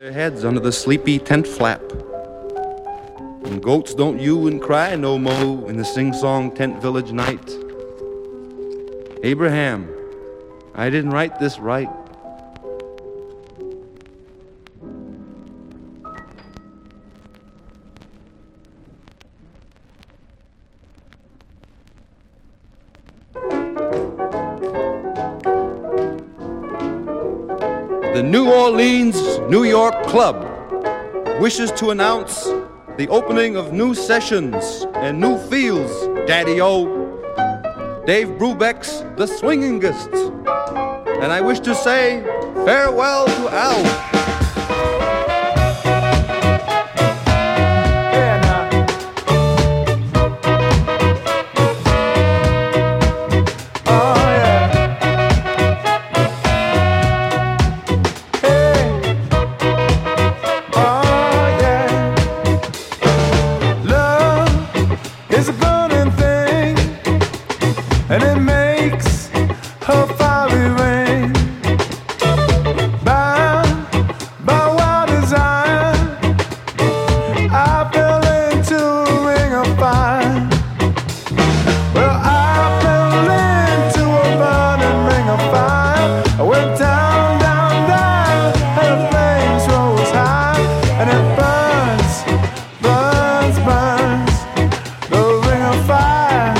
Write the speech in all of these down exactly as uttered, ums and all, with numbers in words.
Their heads under the sleepy tent flap. And goats don't you and cry no mo in the sing-song tent village night. Abraham, I didn't write this right. The New Orleans, New York Club wishes to announce the opening of new sessions and new fields, Daddy-O. Dave Brubeck's The Swingingists. And I wish to say farewell to Al. And it makes her fiery rain, bound by wild desire. I fell into a ring of fire. Well, I fell into a burning ring of fire. I went down, down, down, and the flames rose high. And it burns, burns, burns, the ring of fire.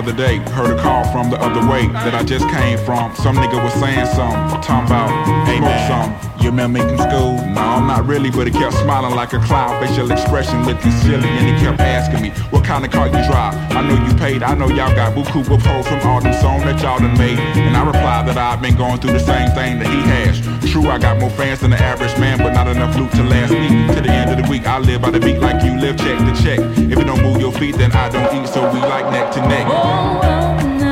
other day, heard a call from the other way that I just came from. Some nigga was saying something, talking about, hey man, something. You remember me from school? No, not really, but he kept smiling like a clown, facial expression looking silly, and he kept asking me, what kind of car you drive? I know you paid, I know y'all got buku of hoes from all them songs that y'all done made. And I replied that I've been going through the same thing that he has. True, I got more fans than the average man, but not enough loot to last me. To the end of the week, I live by the beat like you live check to check. If you don't move your feet, then I don't eat, so we like neck to neck. Oh, oh.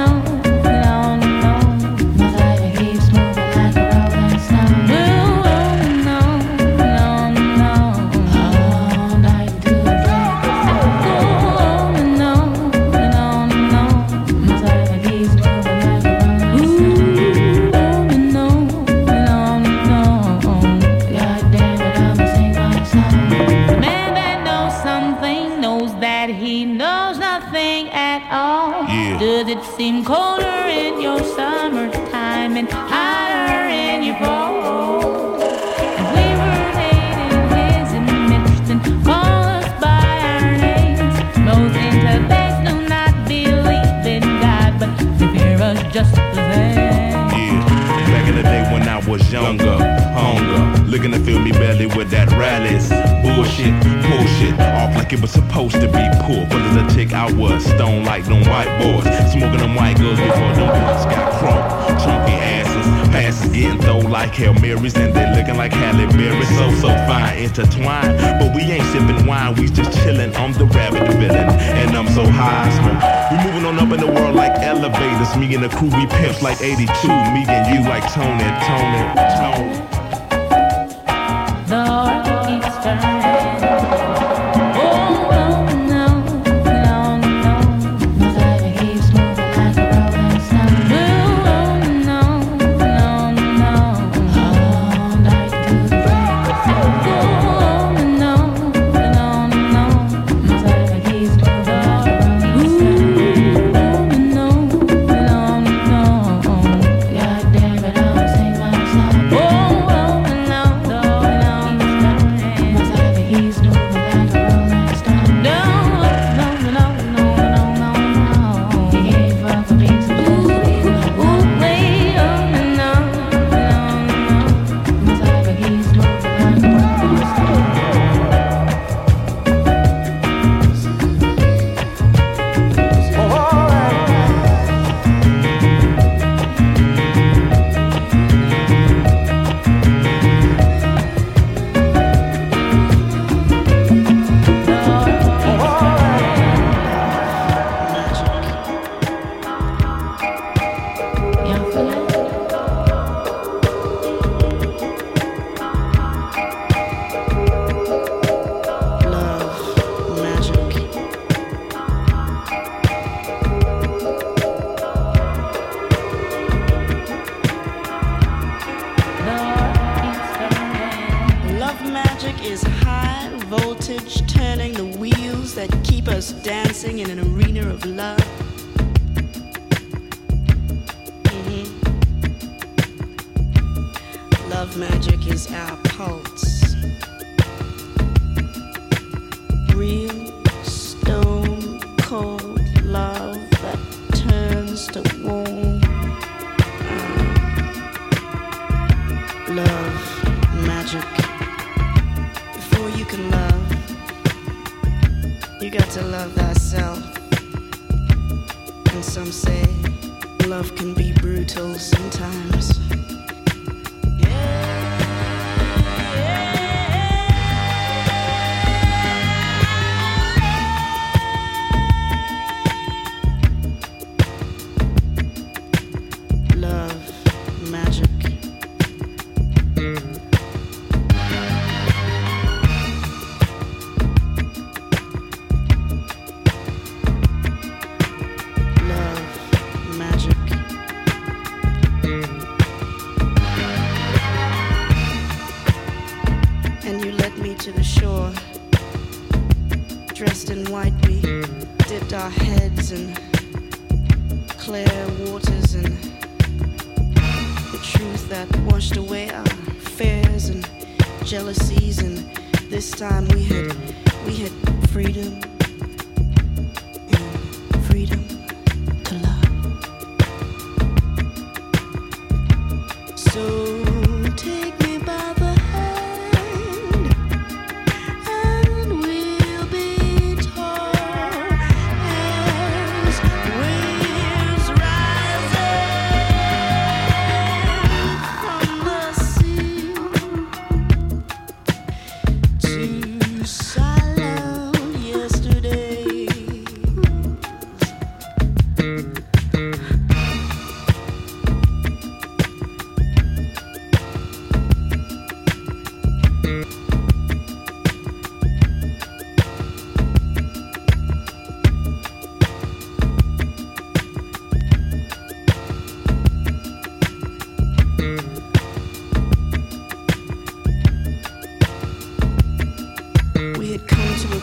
Does it seem colder in your summertime and hotter in your fall? And we were made in his image, then call us by our names. Most intellects do not believe in God, but they fear us just the same. Yeah, back in the day when I was younger, hunger, looking to fill me belly with that rallies. Bullshit, bullshit, off like it was supposed to be poor. But as a chick, I was stone like them white boys, smoking them white girls before them girls got crunk. Chunky asses, passes getting thrown like Hail Marys, and they looking like Halle Berry. So, so fine, intertwined, but we ain't sipping wine, we just chilling. I'm the rabbit villain, and I'm so high. Smoke. We moving on up in the world like elevators. Me and the crew, we pimps like eighty-two. Me and you like Tony, Tony, Tony. The heart keeps turning. Oh, oh, no, no, no. My life keeps moving like a rolling stone. Oh, oh, no, no, no. All night through the break. Oh, no, no, no. My life keeps moving like a rolling stone. Oh, no, no, no. God damn it, I'll sing my song. Oh,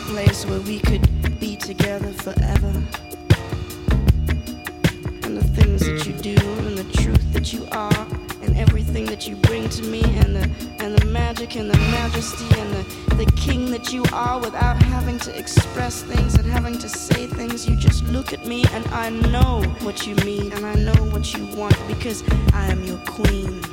place where we could be together forever. And the things that you do and the truth that you are and everything that you bring to me and the and the magic and the majesty and the, the king that you are without having to express things and having to say things. You just look at me and I know what you mean and I know what you want because I am your queen.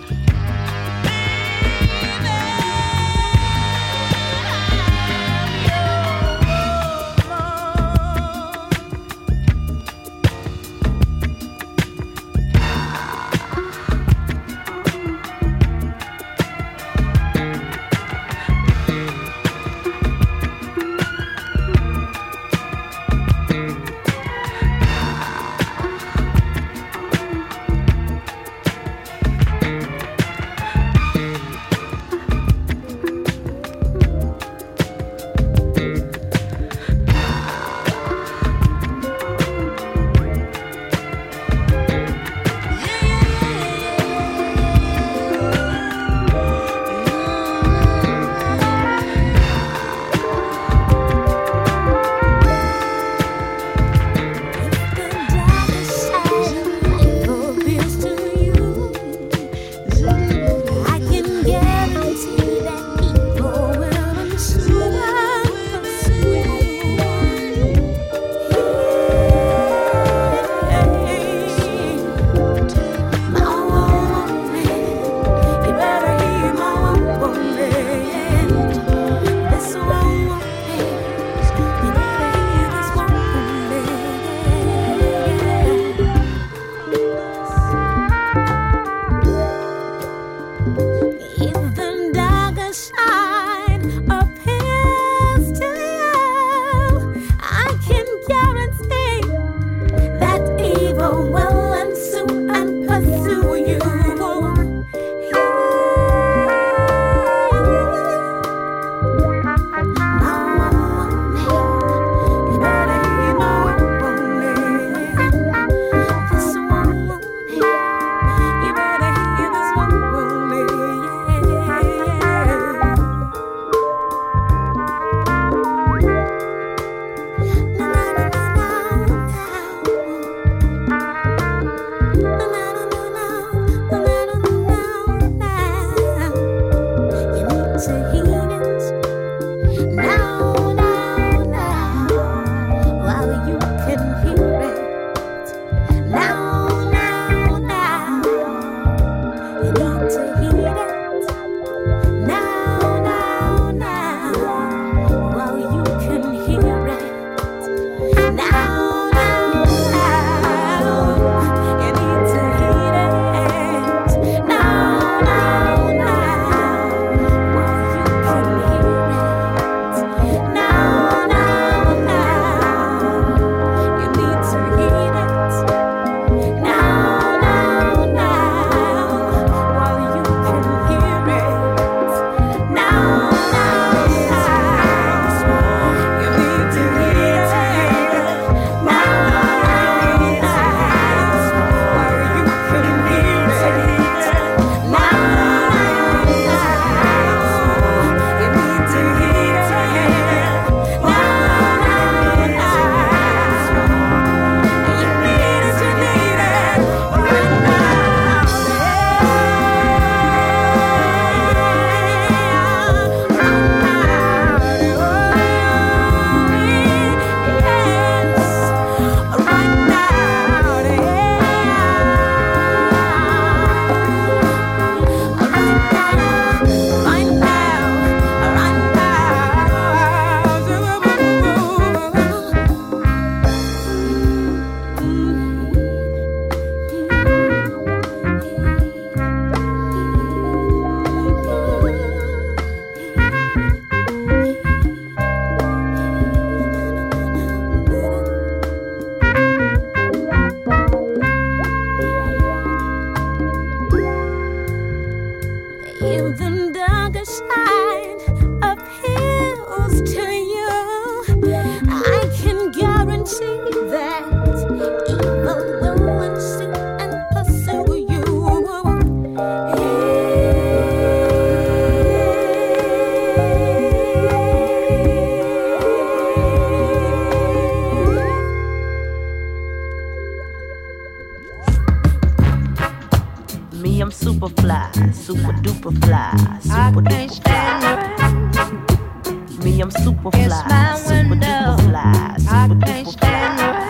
super duper fly. Me, I'm super fly, super duper fly, super duper fly.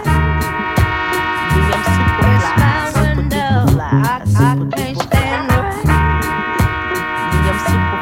Me, I'm super fly, super duper fly, super duper fly. Me, I'm super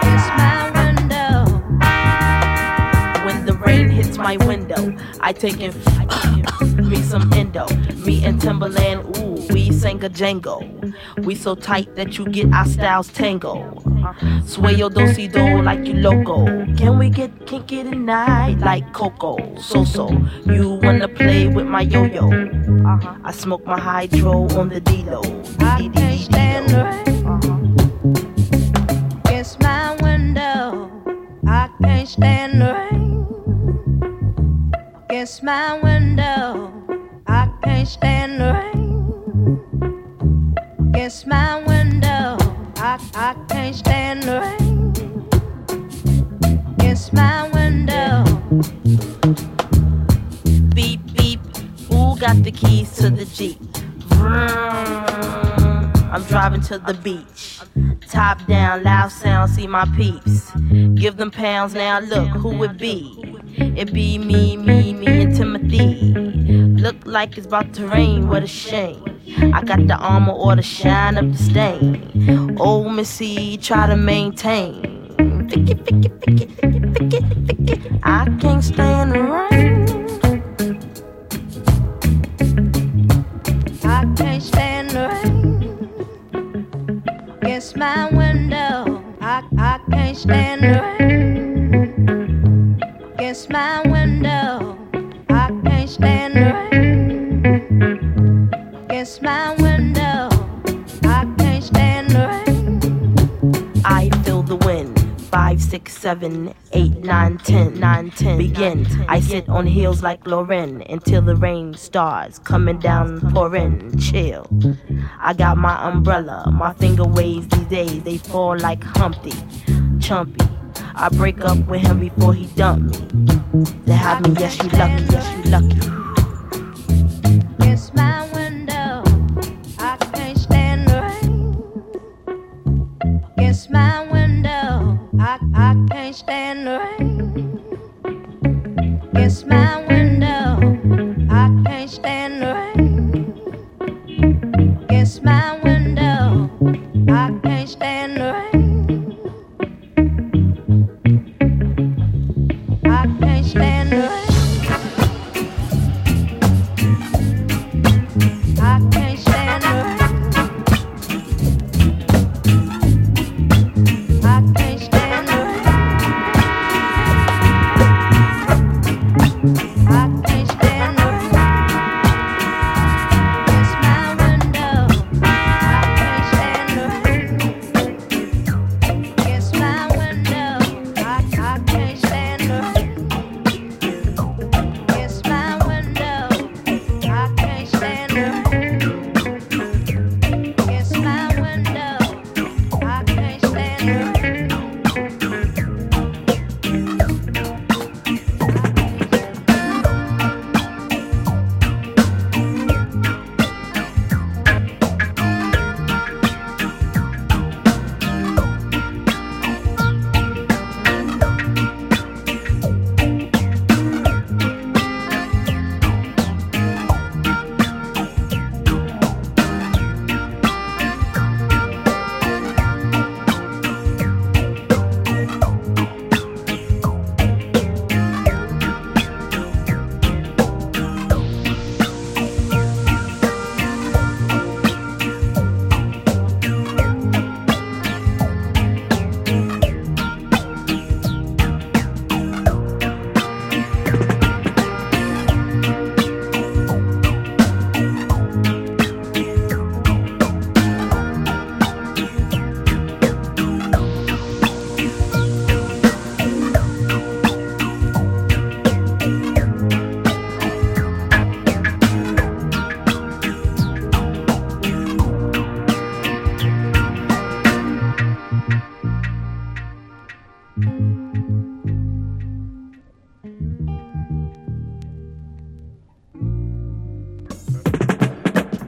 fly. When the rain hits my window, I take in me some endo. Me and Timberland, ooh, we sang a Django. We so tight that you get our styles tango. Sway your do-si-do like you loco. Can we get kinky tonight like Coco? So-so, you wanna play with my yo-yo? I smoke my hydro on the D-Lo. I can't stand the rain against my window. I can't stand the rain against my window. I can't stand the rain against my window. I, I can't stand the rain against my window. Beep, beep, who got the keys to the Jeep? Vroom. I'm driving to the beach. Top down, loud sound, see my peeps. Give them pounds now, look who it be. It be me, me, me and Timothy. Look like it's about to rain, what a shame. I got the armor or the shine up the stain. Old Missy try to maintain. Fick it, fick it, fick it, fick it, fick it, fick it. I can't stand the rain. I can't stand the rain against my window. I, I can't stand the rain against my window. I can't stand the rain against my window. I can't stand the rain. I feel the wind. Five, six, seven, eight, nine, ten, nine, ten. Begin. I sit on heels like Lauren until the rain starts coming down, pouring. Chill. I got my umbrella. My finger waves these days. They fall like Humpty, Chumpy. I break up with him before he dumped me. To have me, yes you lucky, yes you lucky. Against my window, I can't stand the rain. Against my window, I, I can't stand the rain. Against my window, I can't stand the rain. Against my window, I can't stand the rain. I can't stand the rain. I can't stand the rain. I can't stand the rain. I can't stand the rain. Against my window. I can't stand the rain. Against my window. I, I can't stand the rain. Against my window. I can't stand the rain. Against my window. I can't stand the rain.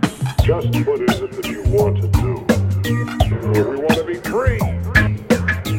Just what is it that you want to do? We want to be free.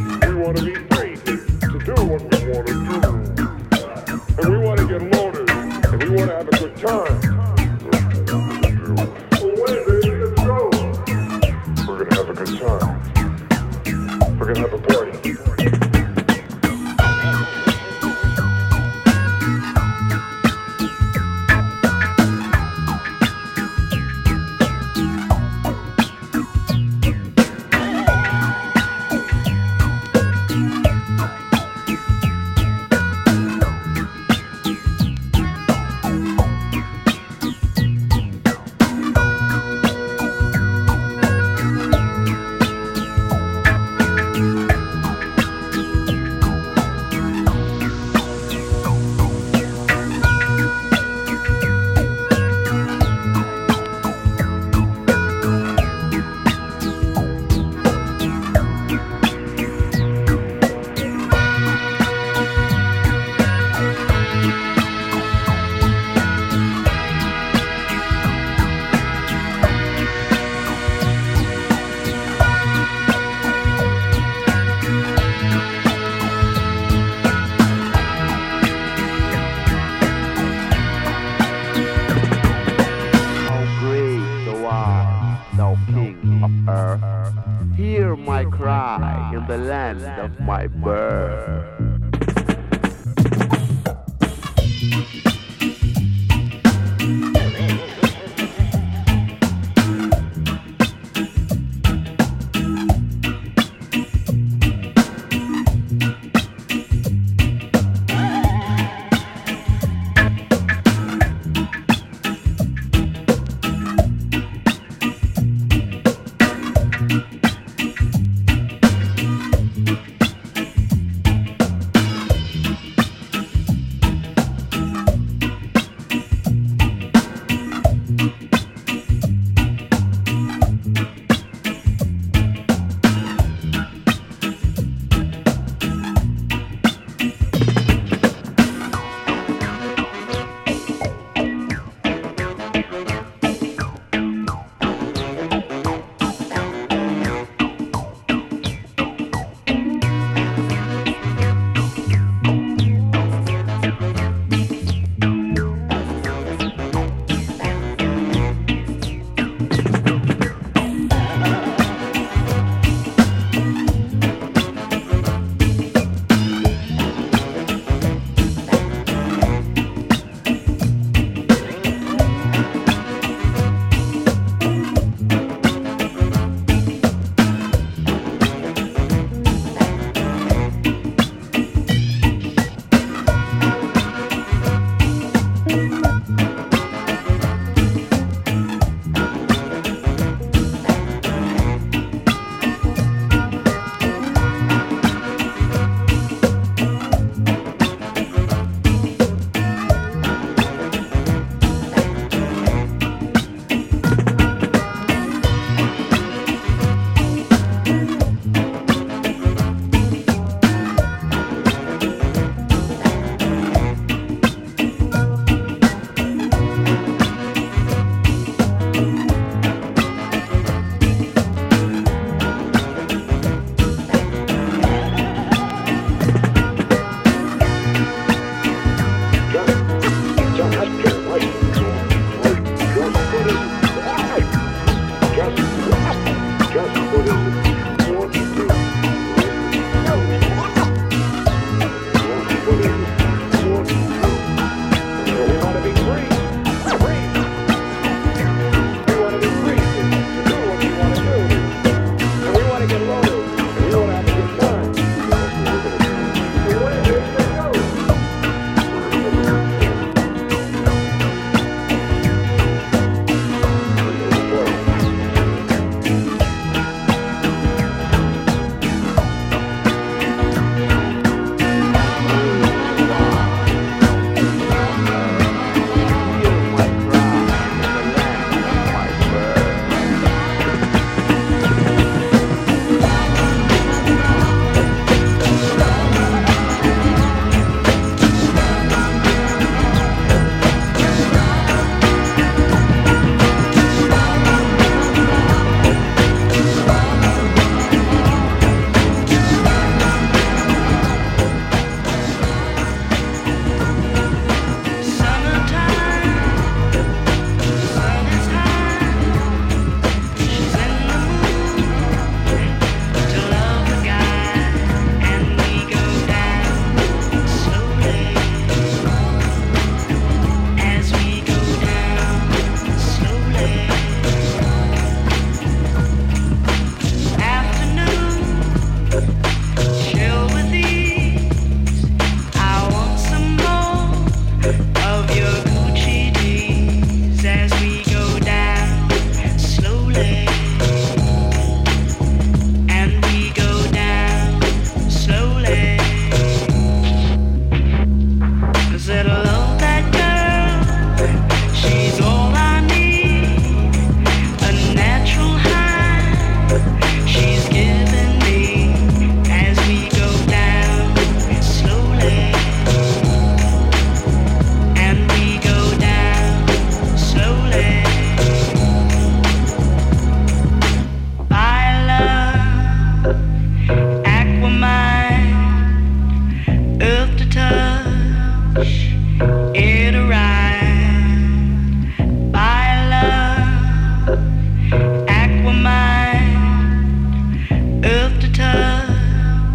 Hear my cry in the land of my birth.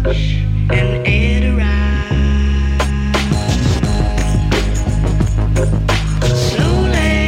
and it arrives slowly.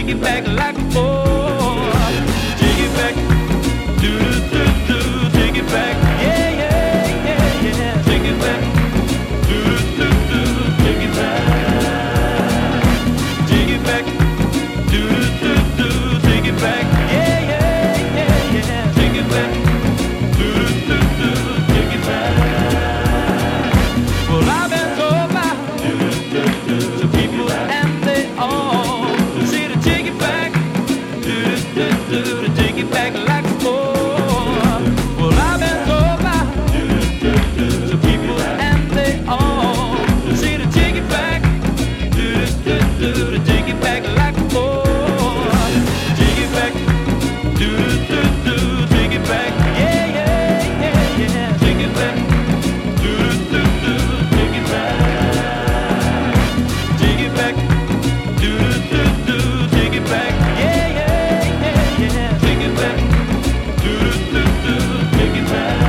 take it back like before. Take it back, do do do do, take it back, yeah yeah yeah yeah, take it back, do do do do, take it back, take it back, do do do do, take it back, yeah yeah yeah yeah, take it back, do do do do, take it back. Well, I've been told by to people and they all say to take it back, do do do do, to take it back like before. Well, I've been told by to people and they all say to take it back, do do do do, to take it back like before. Take it back, do do do do, take it back, yeah yeah yeah yeah, take it back, do do do do, take it back, take it back, do do do do, take it back, yeah yeah yeah yeah, take it back, do do do do, take it back.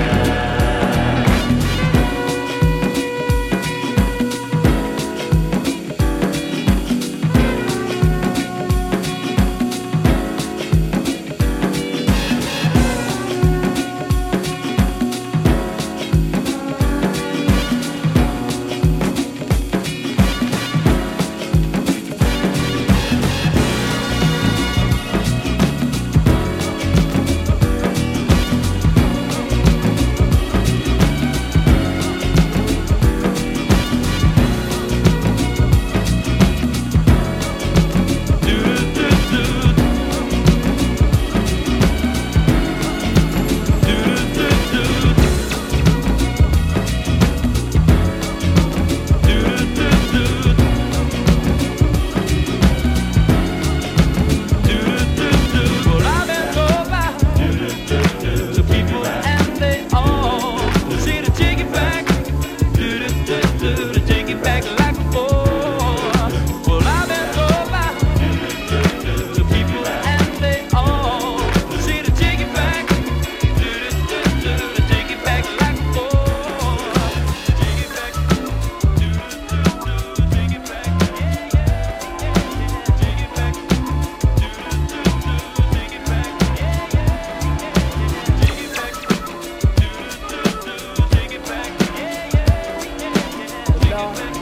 Well, I've been told by to people and they all say to take it back, do do do do, to take it back like before. Well, I've been told by to people and they all say to take it back, do do do do, to take it back like before. Take it back, do do do do, take it back, yeah yeah yeah, take it back, do do do do, take it back, yeah yeah yeah, take it back, do do do do, take it back, yeah yeah yeah, take it back.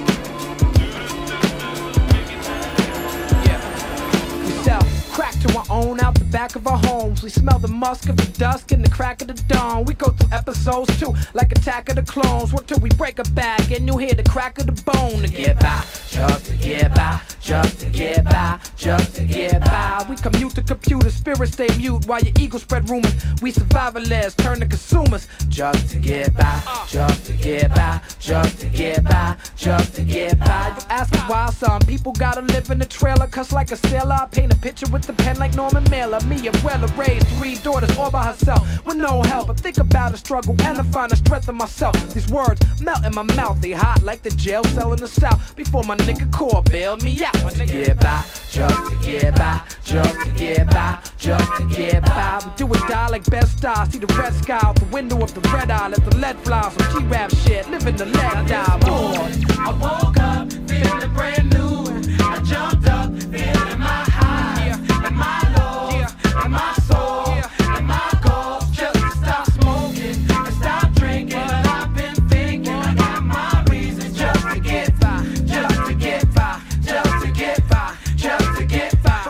We sell crack to our own out the back of our homes. We smell the musk of the dusk and the crack of the dawn. We go through episodes too, like Attack of the Clones. Work till we break a back and you hear the crack of the bone. To get by, just to get by, just to get by, just to get by. We commute to computer, spirits stay mute while your ego spread rumors. We survivalists turn to consumers. Just to get by, just to get by, just to get by, just to get by. You ask me why some people gotta live in a trailer, cuss like a sailor. I paint a picture with the pen like Norman Mailer. Me, a well raised, three daughters all by herself with no help. I think about the struggle and I find the strength in myself. These words melt in my mouth, they hot like the jail cell in the south. Before my nigga core bailed me out. Just to get by, just to get by, just to get by, just to get by. We do it die like best style. See the red sky out the window of the red eye. Let the lead fly, some G-rap shit, living the lead die. I woke up feeling brand new. I jumped up feeling my high and my low and my soul and my goal. Just to stop smoking and stop drinking. But I've been thinking I got my reasons just to get by, just to get by, just to get by, just to get by.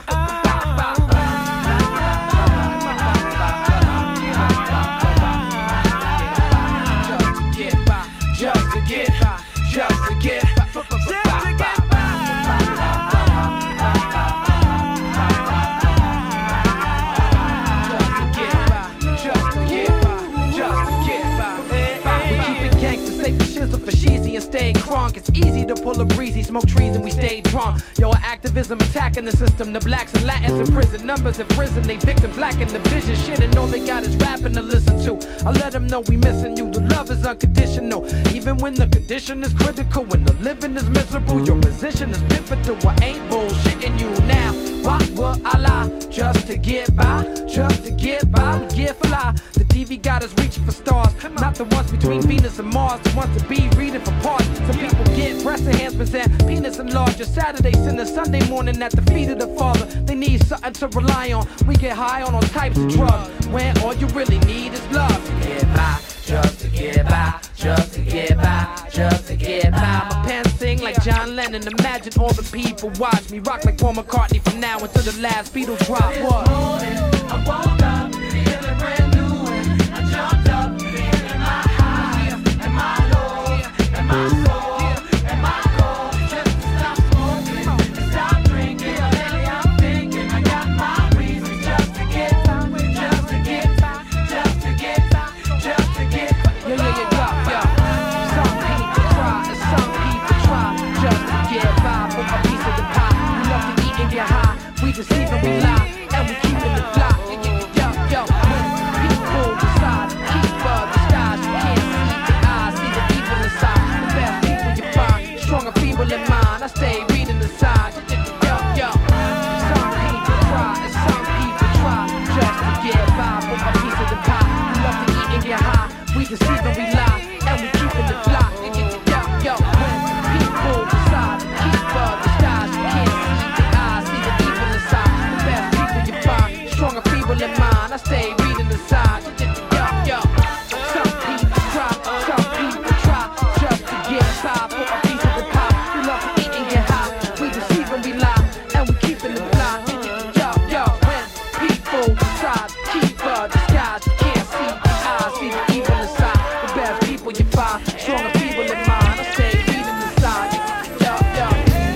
Just to get by, just to get by, just to get by. And stay crunk. It's easy to pull a breezy, smoke trees and we stay drunk. Yo, activism attacking the system. The blacks and Latins in prison, numbers have risen. They victims lacking the vision. Shit, and all they got is rapping to listen to. I let them know we missing you. The love is unconditional, even when the condition is critical. When the living is miserable, your position is pivotal. I ain't bullshitting you now. Why would I lie? Just to get by, just to get by. We get fly. The T V got us reaching for stars. Not the ones between Venus and Mars, the ones to be reading for parts. Some people get breast enhancements and penis enlarged. Saturday, Sunday, Sunday morning at the feet of the Father. They need something to rely on. We get high on all types of drugs when all you really need is love. To get by, just to get by, just to get by, just to get by. My pen sing like John Lennon. Imagine all the people watch me rock like Paul McCartney from now until the last Beatles drop. What? I woke up feeling brand new and I jumped up feeling my high and my low and my soul and my goal. Just to stop smoking and stop drinking. Lately I'm thinking I got my reasons just to get by, just to get by, just to get by, just to get by. Yeah, yeah, yeah, yeah, yeah. Some people try and some people try just to get by for a piece of the pie. We love to eat and get high. We deceive and we lie and we keep it the fly. Yo, yo, when people decide to keep uh, the skies, you can't see the eyes, see the evil inside. The best people you find, strong and feeble in mind. I stay reading the signs. Yo, yo, some people try and some people try just to get by for a piece of the pie. We love to eat and get high. We deceive and we lie and we keep it the fly. Yo, yo, when people decide to keep uh, the skies, you can't see the eyes, see the evil inside. The best people you find, strong and feeble in mind. I stay reading the signs. Yo, yo, some people try, some people try just to get by for a piece of the pie. We love to eat and get high. We deceive and we lie and we keep it the fly. Yo, yo, when people decide to keep uh, the skies, you can't see the eyes, see the evil inside. The best people you find, strong and feeble in mind. I stay reading the signs. Yo, yo.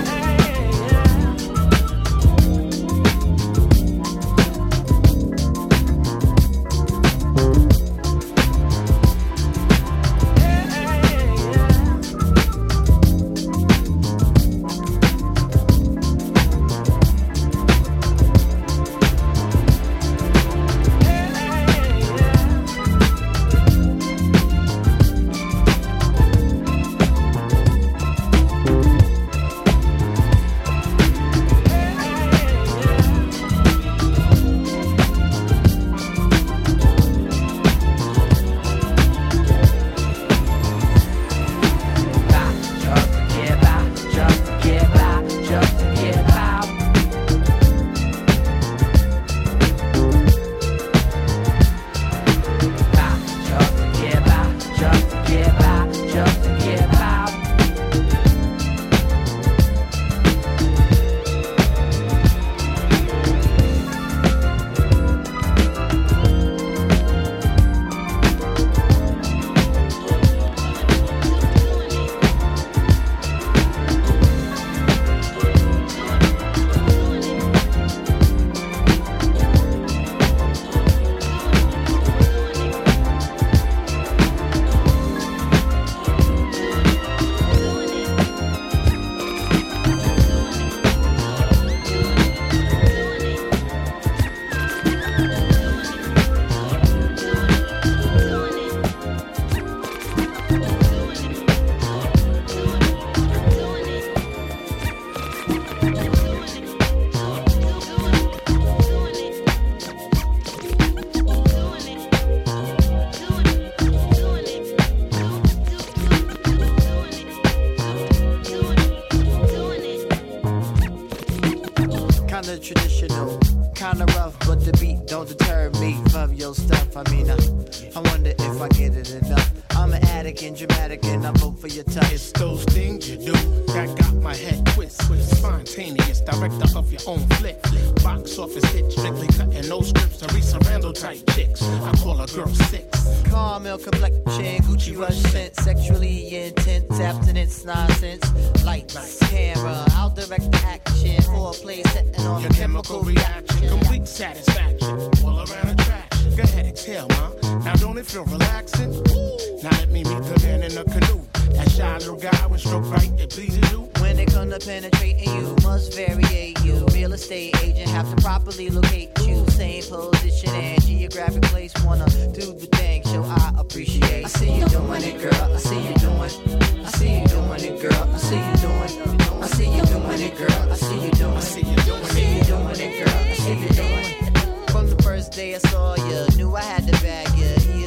Kinda traditional, kinda rough, but the beat don't deter me from your stuff. I mean, I, I wonder if I get it enough. I'm an addict and dramatic, and I vote for your touch. It's those things you do that got my head twist. Spontaneous, director of your own flick. Box office hit, strictly cutting no scripts. Teresa Randall type chicks. I call a girl six. Caramel complexion, Gucci rush scent, sexually intense, abstinence, nonsense. Lights, camera, I'll direct the action. Foreplay setting on your chemical reaction. Complete satisfaction, all around attraction. Go ahead, exhale, ma. Now don't it feel relaxing? Now let me meet the man in the canoe. That shy little guy with stroke right, it pleases you. When it comes to penetrating, you must variate you. Real estate agent have to properly locate you. Same position and geographic place. Wanna do the thing, so I appreciate. I see you doing it, girl. I see you doing. I see you doing it, girl. I see you doing. I see you doing it, girl. I see you doing. I see you doing. I see you doing it, girl. I see you doing. From the first day I saw you, knew I had to bag you.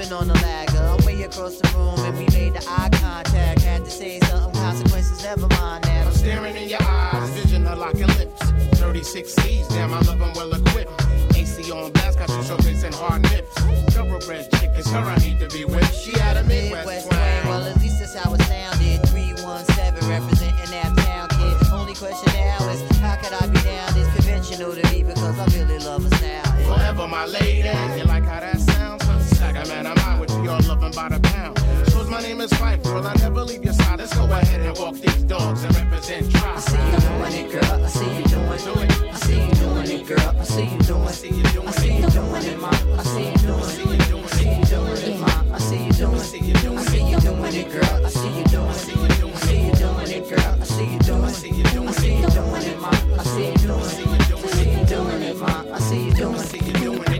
moving on the ladder. I'm way across the room and we made the eye contact. Had to say something, consequences, never mind that. I'm staring in your eyes, vision of locking lips. thirty-six C's, damn, I love them well equipped. A C on blast, got two showcase and hard nips. Thoroughbred chick, it's her I need to be with. She had a Midwest twang. Well, at least that's how it sounded. three one seven representing that town, kid. Only question now is, how could I be down this conventional to me? Because I really love her style. Forever my lady, you like how that sounds? Second man, I'm out with you, all loving by the pound. Shows my name is Fife, girl, I never leave your side. Let's go ahead and walk these dogs and represent Tri. I see you doing it, girl. I see you doing it. I see you doing it, girl. I see you doing it. I see you doing it. I see you doing it, ma. I see you doing it. I see you doing it, ma. I see you doing it. I see you doing it, girl. I see you doing it. I see you doing it, girl. I see you doing it. I see you doing it. I see you doing it, ma. I see you doing it. I see you doing it, ma. I see you doing it. I see you doing it.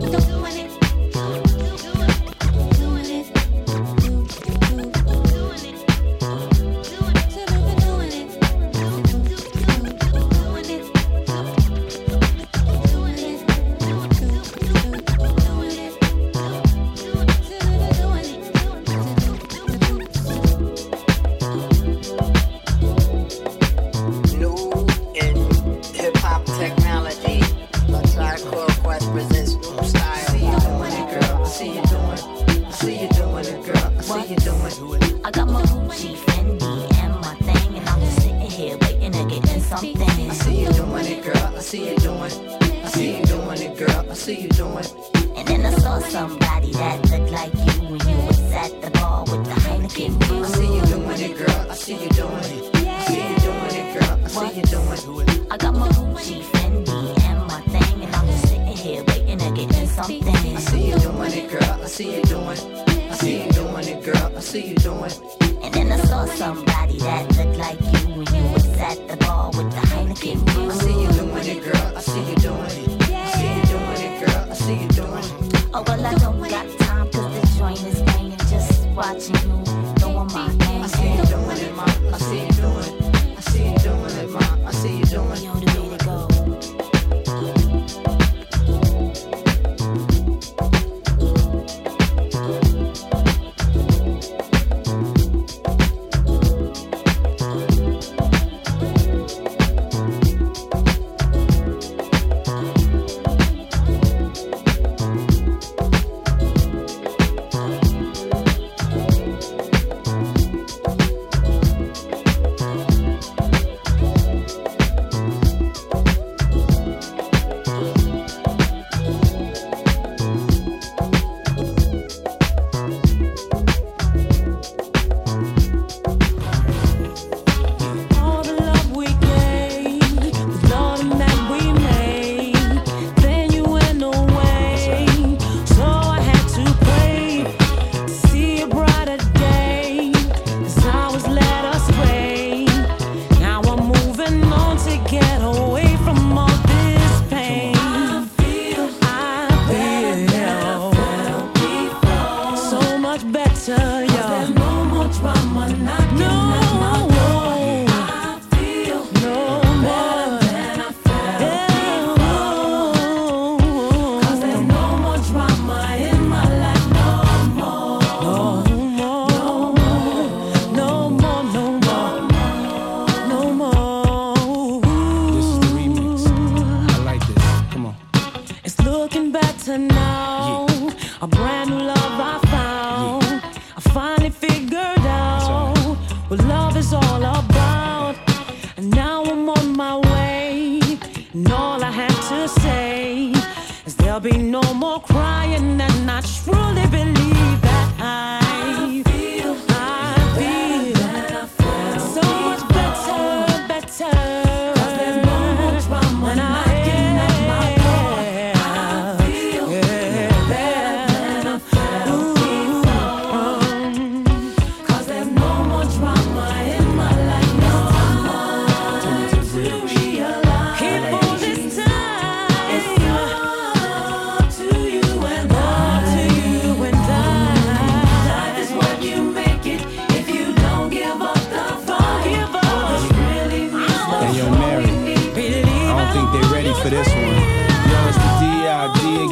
I got my Gucci, Fendi, and my thing, and I'm just sitting here waiting to get in something. I see you doing it, girl. I see you doing it. I see you doing it, girl. I see you doing it. And then I saw somebody that looked like you when you was at the bar with the Heineken brew. I see you doing it, girl. I see you doing it. I see you doing it, girl. I see you doing it. I got my Gucci, Fendi, and my thing, and I'm just sitting here waiting to get in something. I see you doing it, girl. I see you doing it. I see you doing it, girl. I see you doing it. And then I saw somebody that looked like you when you was at the bar with the Heineken brew. I see you doing it, girl. I see you doing it. I see you doing it, girl. I see you doing it. Oh, well, I don't got time, cause the joint is banging. Just watching you throwing my hand. I see you doing it, ma. I see you doing it. I see you doing it, ma. I see you doing it. Yo, the way to go.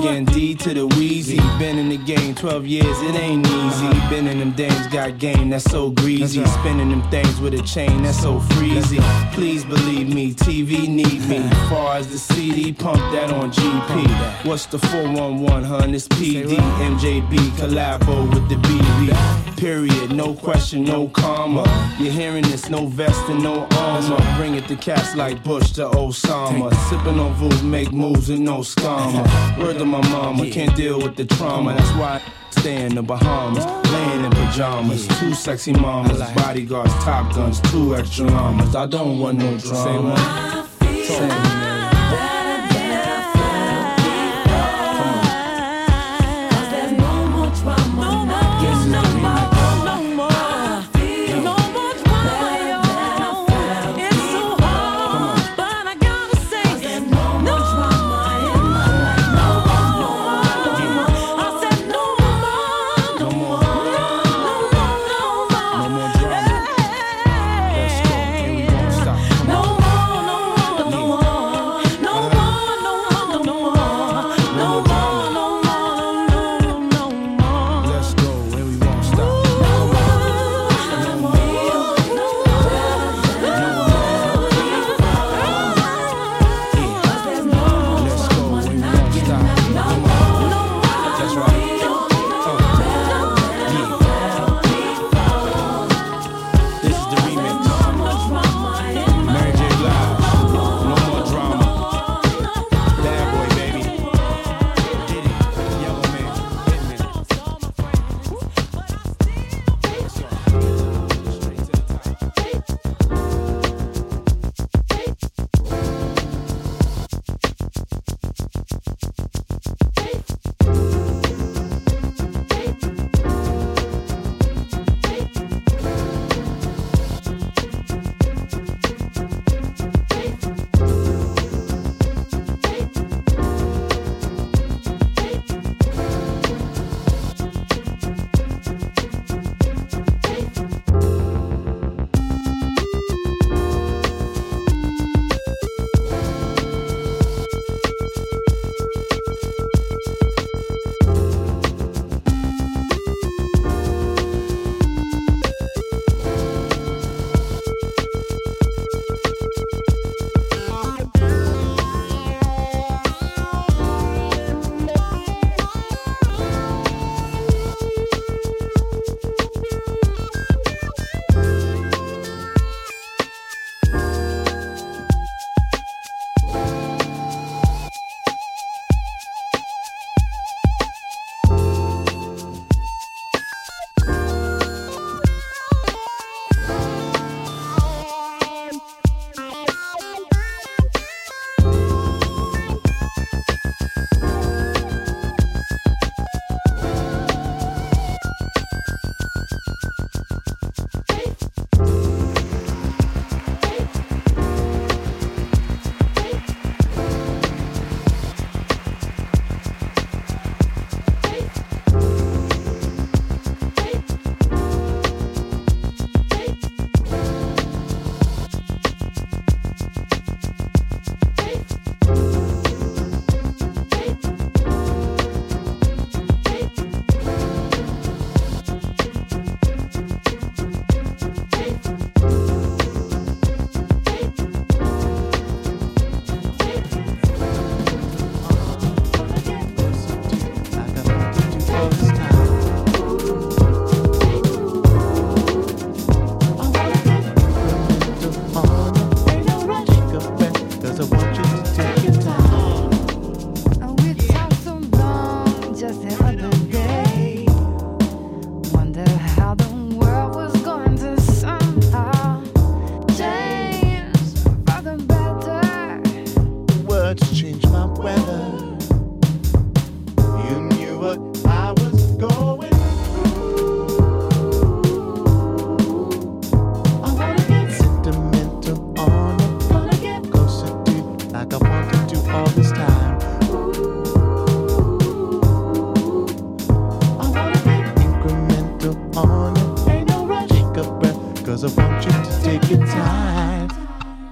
again, D to the Wheezy. Been in the game twelve years, it ain't easy. Been in them dames, got game, that's so greasy. Spinning them things with a chain, that's so freezy. Please believe me, T V need me. Far as the C D, pump that on G P. What's the four one one, hun? It's P D, M J B, collabo with the B B. Period, no question, no comma. You're hearing this, no vest and no armor. Bring it to cats like Bush to Osama. Sipping on Vooz, make moves and no scammer. Word to my mama, can't deal with the trauma. That's why I stay in the Bahamas, laying in pajamas. Two sexy mamas, bodyguards, top guns, two extra llamas. I don't want no drama. Say it.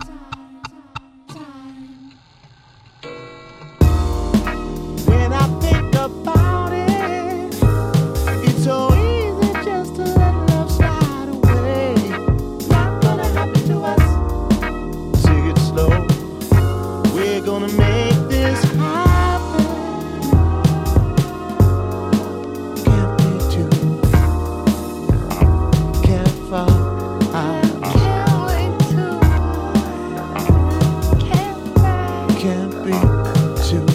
When I think gonna make this happen. Can't be too, can't fall out. Can't wait to, can't cry. Can't be too,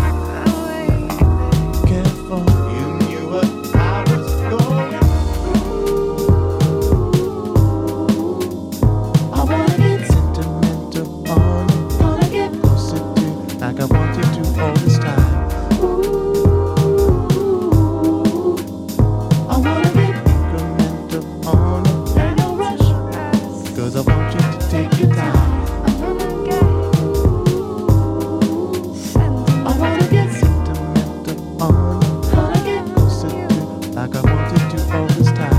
can't fall. You knew what I was going through. I wanna get sentimental on it, wanna get closer to like I wanted to all this time. I wanna get incremental on it, ain't no rush, cause I want you to take your time. I wanna get sentimental on it, wanna get closer to like I wanted to all this time.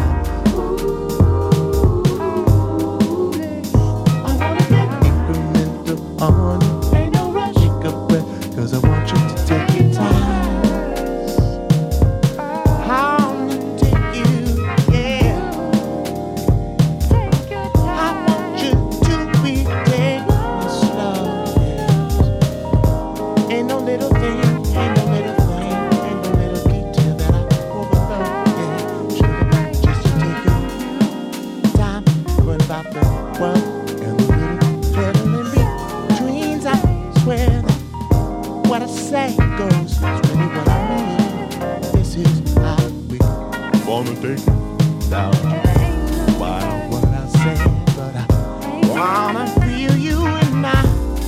I wanna get incremental on it, ain't no rush, take a breath, cause I want you to take your time. How to take you, yeah. I want you to be taking it slow. Ain't no little thing, ain't no little thing, ain't no little detail that I overlook, yeah. Sugar, just to take your time, going about the world and the little little in betweens. I swear that what I say goes, it's really what I mean. This is how we wanna take it down. Why what I say, but I wanna feel you in my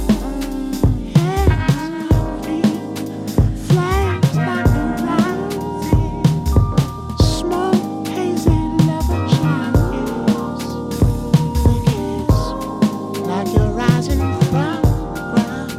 hands, feet, flames like a rising, smoke hazy level changes, the kiss like you're rising from the ground.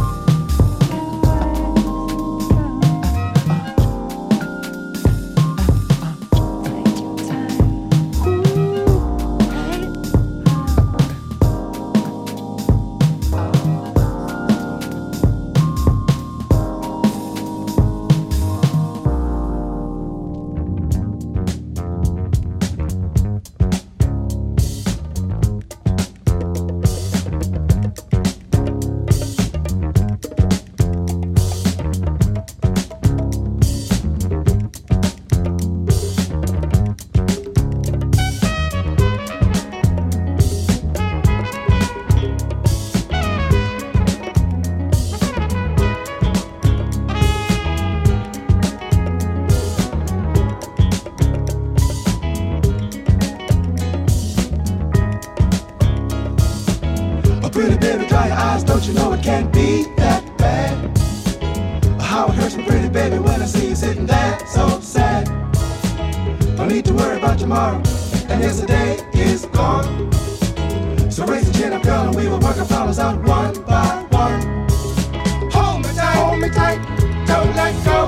Oh, pretty baby, dry your eyes, don't you know it can't be that bad? How it hurts me, pretty baby, when I see you sitting there so sad. Don't need to worry about tomorrow, and yesterday is gone. So raise the chin up, girl, and we will work our problems out one by one. Hold me tight, hold me tight, don't let go.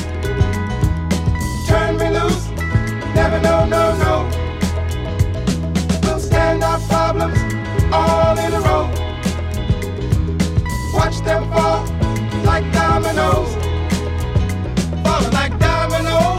Turn me loose, never no, no, no. We'll stand our problems all in a row. Watch them fall like dominoes, falling like dominoes.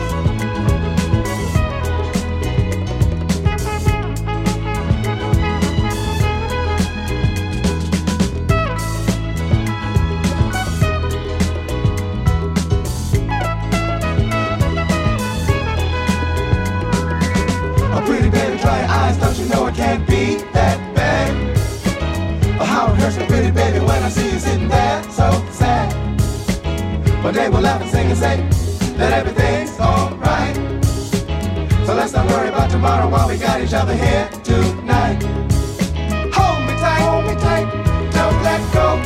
Oh, pretty baby, dry your eyes, don't you know it can't be that bad? Oh, how it hurts me, pretty baby, when I see you sitting there so sad. One day we'll laugh and sing and say that everything's alright. So let's not worry about tomorrow while we got each other here tonight. Hold me tight, hold me tight, don't let go.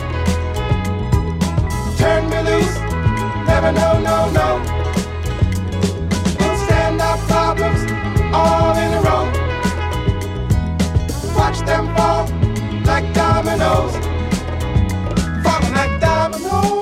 Turn me loose, never no, no, no. We'll stand our problems all in a row. Watch them fall like dominoes, falling like dominoes.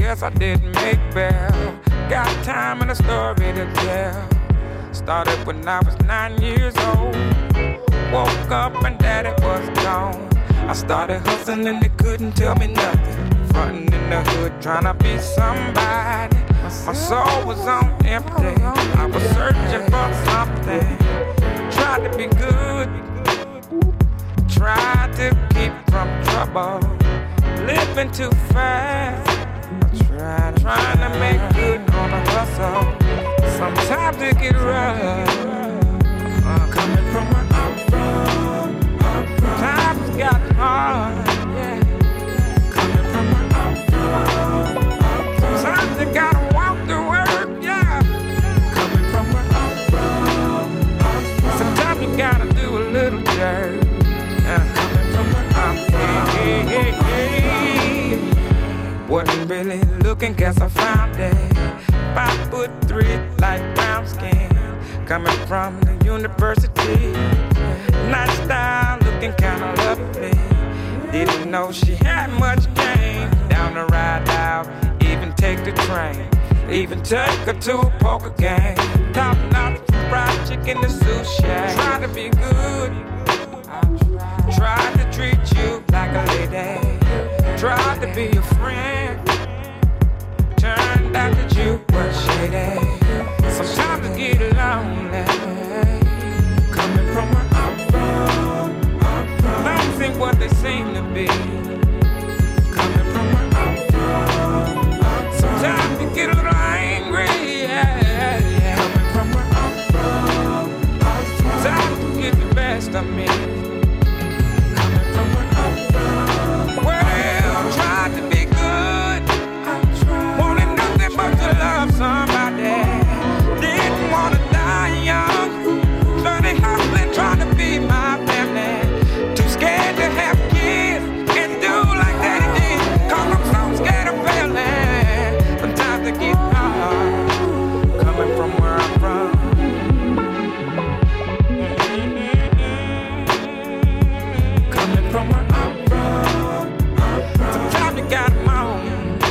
guess I didn't make bail. Got time and a story to tell. Started when I was nine years old. Woke up and daddy was gone. I started hustling and they couldn't tell me nothing. Frontin' in the hood trying to be somebody. My soul was on empty. I was searching for something. Tried to be good. Tried to keep from trouble. Living too fast. Try, trying to make good on a hustle. Sometimes it get rough. Uh, coming from where I'm from, I'm from. Times got hard. Yeah. Coming from where I'm from, I'm from. Sometimes you gotta walk to work. Yeah. Coming from where I'm from, I'm from. Sometimes you gotta do a little dirt. Yeah. Coming from where I'm from. Hey, hey, hey, hey. Wasn't really looking, guess I found it. Five foot three, light brown skin. Coming from the university. Nice style, looking kinda lovely. Didn't know she had much game. Down the ride out, even take the train. Even take her to a poker game. Top notch from fried chicken to sushi. Try to be good. Tried to treat you like a lady. Tried to be your friend. Turned out that you were shady. Sometimes I get lonely. Coming from where I'm from, I'm from. Things ain't what they seem to be. Coming from where I'm from, I'm from. Sometimes you get a little angry. Yeah, yeah. Coming from where I'm from, I'm from. Sometimes you get the best of me. Coming from where I'm from. Well, tried to be good. Wanted nothing but to love somebody. Didn't wanna die young. Learning hustling, trying to be my family. Too scared to have kids and do like daddy did. Cause I'm so scared of failing. Sometimes it gets hard. Coming from where I'm from. Coming from where I'm from. Sometimes you gotta moan.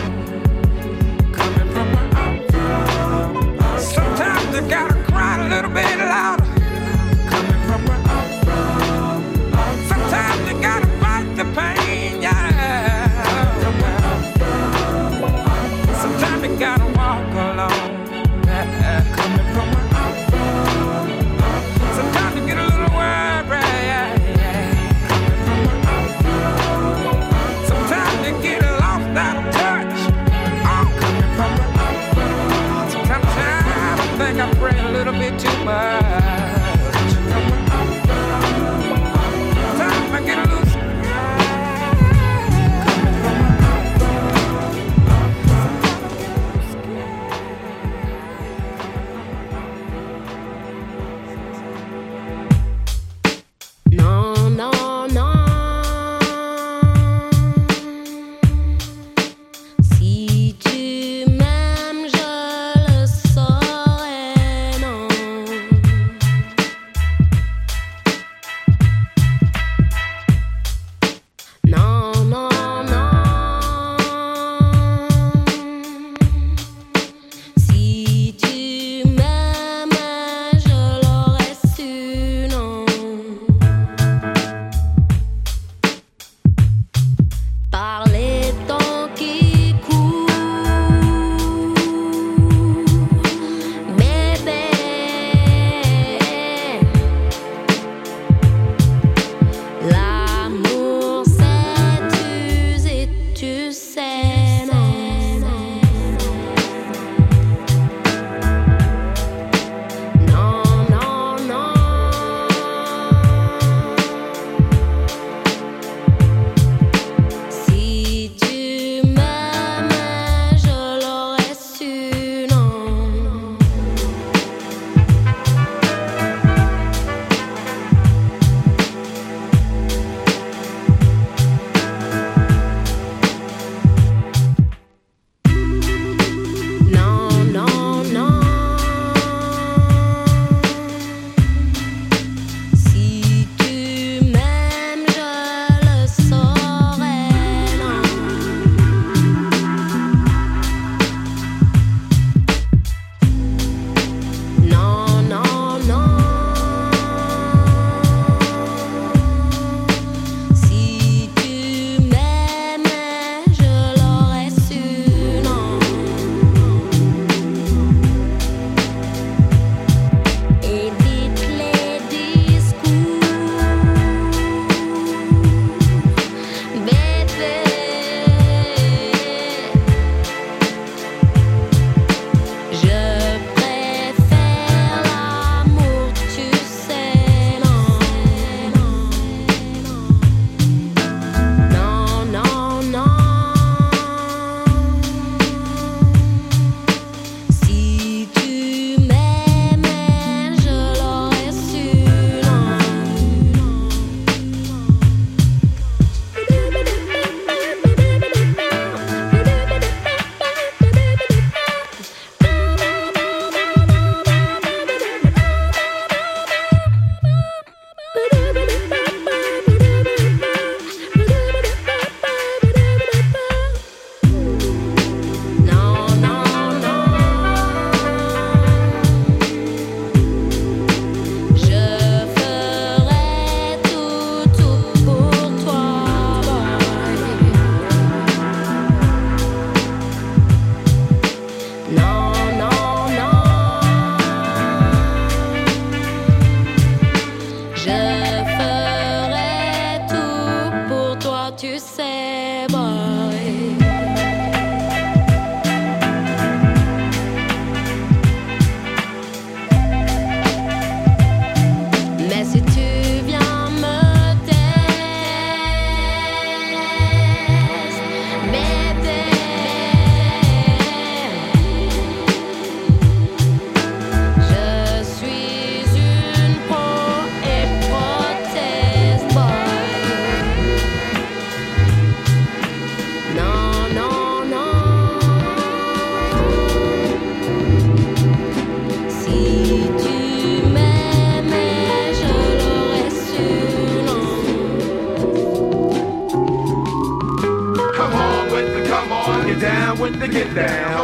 Sometimes you gotta cry a little bit louder. Coming from where I'm from, I'm from. Sometimes you gotta fight the pain, yeah. From where I'm from, I'm from. Sometimes you gotta walk alone. Yeah. Coming from where I'm from, I'm from. Sometimes you get a little worried, yeah, yeah. Coming from where I'm from, I'm from. Sometimes you get lost out of touch. Oh, coming from where I'm from. Sometimes I think I pray a little bit too much. Sometimes I get a little scared.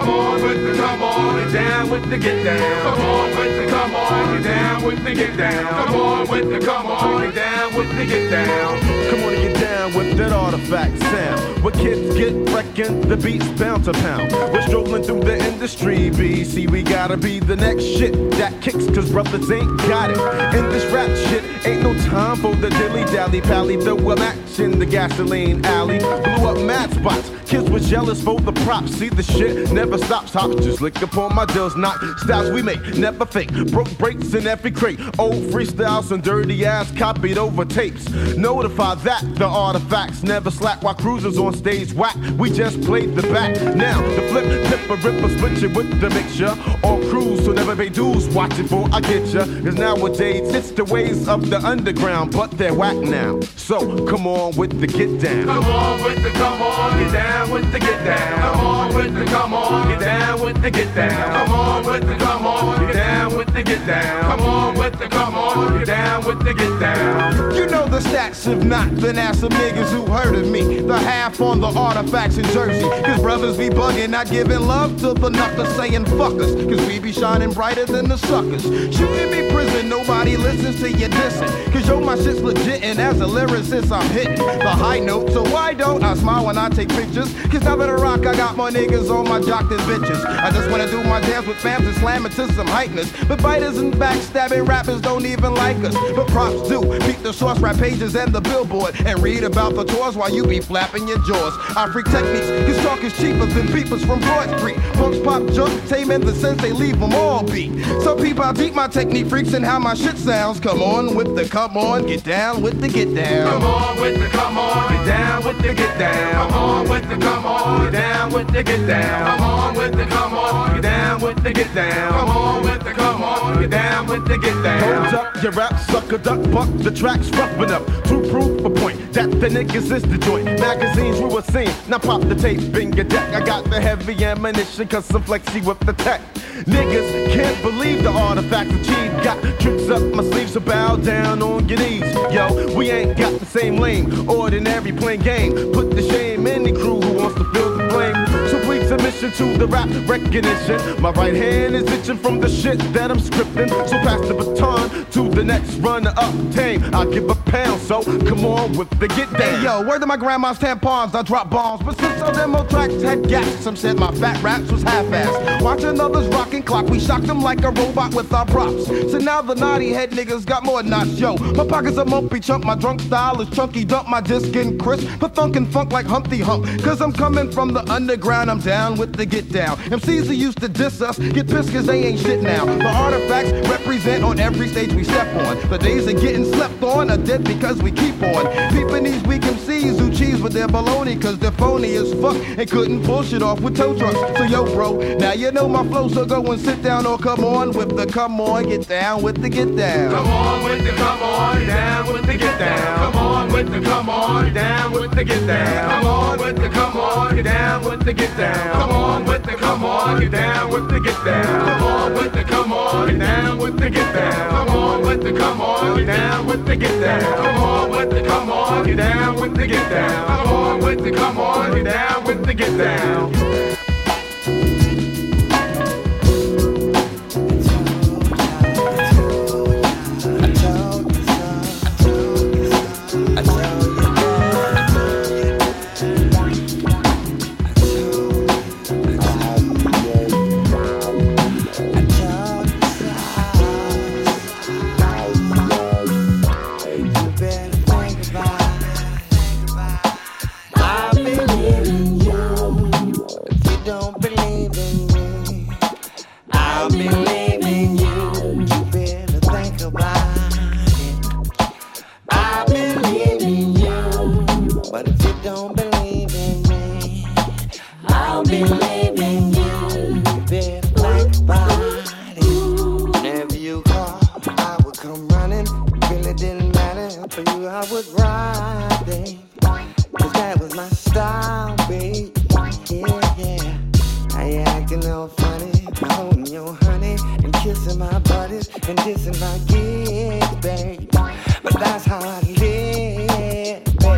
Come on with the come on, get down with the get down. Come on with the come on, get down with the get down. Come on with the come on, get down with the get down. Come on and get down with that artifact sound. Where kids get wrecking, the beats bound to pound. We're strolling through the industry, B. See, we gotta be the next shit that kicks, cause brothers ain't got it. In this rap shit, ain't no time for the dilly-dally pally. Throw a match in the gasoline alley. Blew up mad spots. Kids was jealous for the props. See, the shit never stops. Hops just lick upon my deals. Not styles we make, never fake. Broke breaks in every crate. Old freestyles and dirty ass copied over tapes. Notify that the artifacts never slack while cruisers on stage whack. We just played the back. Now the flip, flipper, ripper, switch it with the mixture. All crews, so never pay dues. Watch it for I get ya. Cause nowadays it's the ways of the underground, but they're whack now. So come on with the get down. Come on with the come on, get down with the get down. Come on with the come on, get down with the get down. Come on with the come on, get down with the get down. Come on with the come on, get down with the get down. You know the stats, if not, then ask some niggas who heard of me. The half on the artifacts in Jersey. Cause brothers be bugging, not giving love to the knuckers, saying fuck us. Cause we be shining brighter than the suckers. Shooting me prison, nobody listens to you dissing. Cause yo, my shit's legit, and as a lyricist, I'm hitting the high note. So why don't I smile when I take pictures? Cause now that I rock, I got more niggas on my jock than bitches. I just wanna do my dance with fams and slam it to some heighteners. But biters and backstabbing rappers don't even like us. But props do, beat the source rap pages and the billboard. And read about the tours while you be flapping your jaws. I freak techniques, cause talk is cheaper than beepers from Broad Street. Punks pop junk, tame in the sense they leave them all beat. So peep how deep my technique freaks and how my shit sounds. Come on with the come on, get down with the get down. Come on with the come on, get down with the get down. Come on with the come on, get down with the get down. Come on with the come on, get down with the get down. Come on with the come on, get down with the get down. Hold up, your rap sucker duck buck, the track's rough enough to prove a point that the niggas is the joint. Magazines we were seeing, now pop the tape in your deck. I got the heavy ammunition cause I'm flexy with the tech. Niggas can't believe the artifacts achieved. Got tricks up my sleeves, so bow down on your knees. Yo, we ain't got the same lane, ordinary plain game. Put the shame in the crew who wants to feel the flame. So please submission to the rap recognition. My right hand is itching from the shit that I'm scripting. So pass the baton to the next runner-up tame. I'll give a pound, so come on with the get down. Hey yo, word to my grandma's tampons, I drop bombs. But since some demo tracks had gaps, some said my fat raps was half-assed. Watching others rockin' clock, we shocked them like a robot with our props. So now the naughty head niggas got more knots, yo. My pockets are mumpy chunk, my drunk style is chunky. Dump my disc in crisp, for thunk and funk like Humpty Hump. Cause I'm coming from the underground, I'm down with the get down. M Cs who used to diss us, get pissed cause they ain't shit now. The artifacts represent on every stage we step on. The days of getting slept on are dead because we keep on peeping these weak M Cs who cheese with their baloney cause they're phony as fuck and couldn't pull shit off with tow trucks. So yo bro, now you know my flow, so go and sit down or come on with the come on, get down with the get down. Come on with the come on, get down with the get down. Come on with the come on, get down with the get down. Come on with the come on, get down with the get down. Come on with the come on, get down with the get down. Come on with the come on, get down with the get down. Come on with the come on, get down with the get down. Come on with the come on, get down with the get down. Come on with the come on, get down with the get down.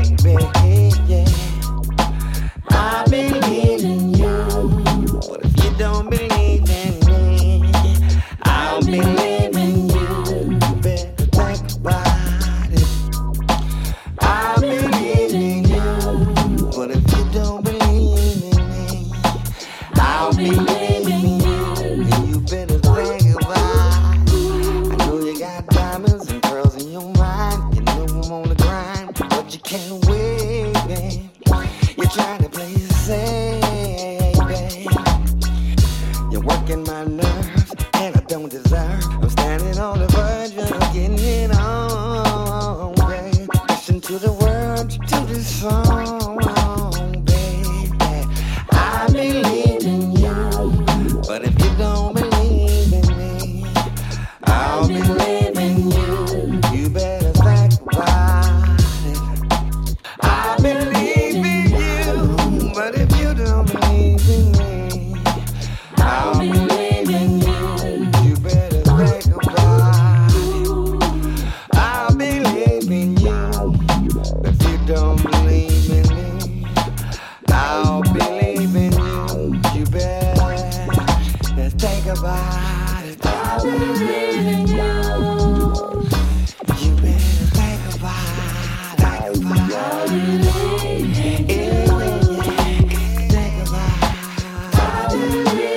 If you don't believe in me, I'll believe in you. Better think about it. I believe in you, but if you don't believe in me, I'll believe in you. And you better think about it. I know you got diamonds and pearls in your mind. You know I'm on the grind, but you can't wait, babe. You're trying to play it safe, babe. You're working my nerves, and I don't deserve. I'm standing on the verge of getting it on, babe. Listen to the words to this song, baby. I believe in you, but if you don't believe in me, I'll believe in you. You better think about it. I believe in you, but if you don't believe in me, I'll believe in you. You better think about it. I believe in you, but if you don't believe in me, I'll believe in you. You better think about it. I believe in you. You better think about it. Think about it. Yeah, yeah, yeah. Think about it. I believe